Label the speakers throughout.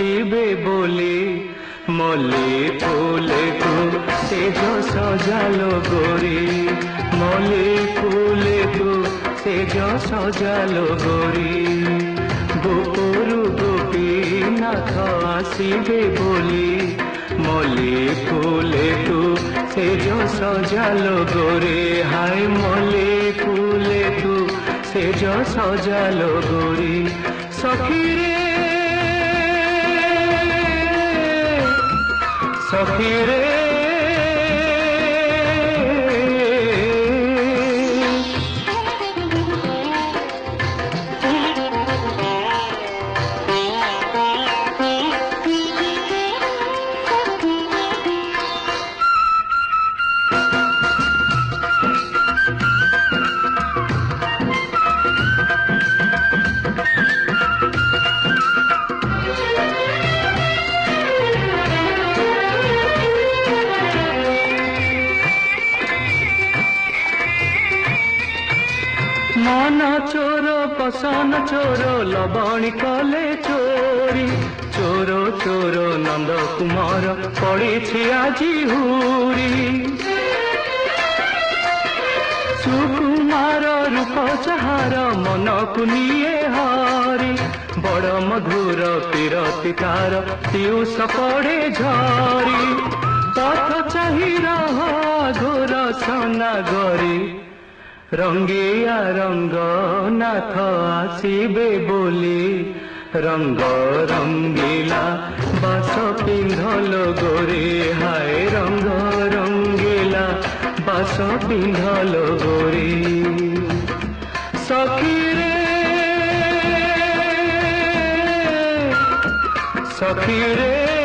Speaker 1: आसीबे बोली मल्ली फूले तू सेज सजालो गोरी मल्ली फूले तू सेज सजालो गोरी गोपुरु गोपीनाथ आसीबे बोली मल्ली फूले तू सेज सजालो गोरी हाय मल्ली फूले तू सेज सजालो गोरी सखी रे सखी रे मन चोर पसन चोर लबणी कले चोरी चोर चोर नंद कुमार पड़ी आजी हुरी सुकुमार रूप चाहार मन को निये हरी बड़ मधुर पीरती तार पियूष पड़े झरी पथ चाही रह घोर सना गरी रंगिया रंग नाथ आसीबे बोली रंग रंगीला बास पिंधल गोरी हाय रंग रंगीला बास पिंधल गोरी सखी रे सखी रे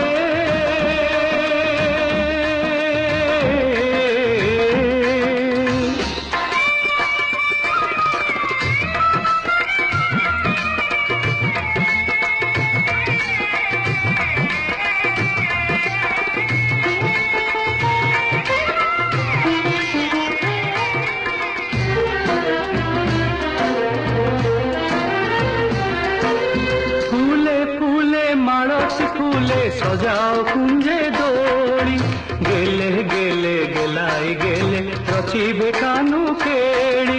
Speaker 1: फूले सजाओ कुंजे दौड़ी गेले गेले गेलाई गेले रचिबे कानू केड़ी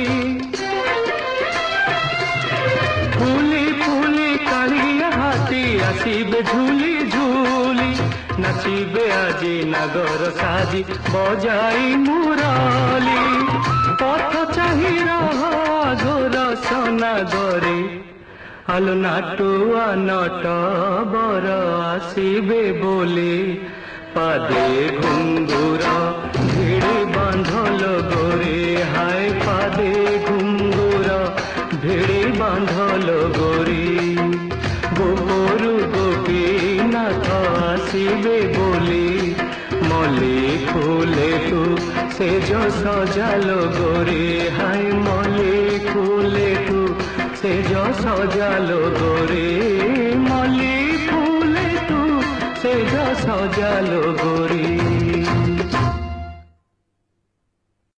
Speaker 1: फूली फूली कालिया हाथी आसीबे झूली झूली नाचिबे आजी नागर साजी बजाई मुरली पथ चाही रह घोर सना गरी आलो नाटुआ नट बर आसीबे बोली पादे घुंगुर भिड़ी बांधल गोरी हाय पादे घुंगुर भिड़ी बांधल गोरी गोपुरु गोपीनाथ आसीबे बोली मल्ली फूले तू सेज सजालो गोरी हाय मल्ली फूले तू सेज सजालो गोरी मल्ली फूले तू सेज सजालो गोरी।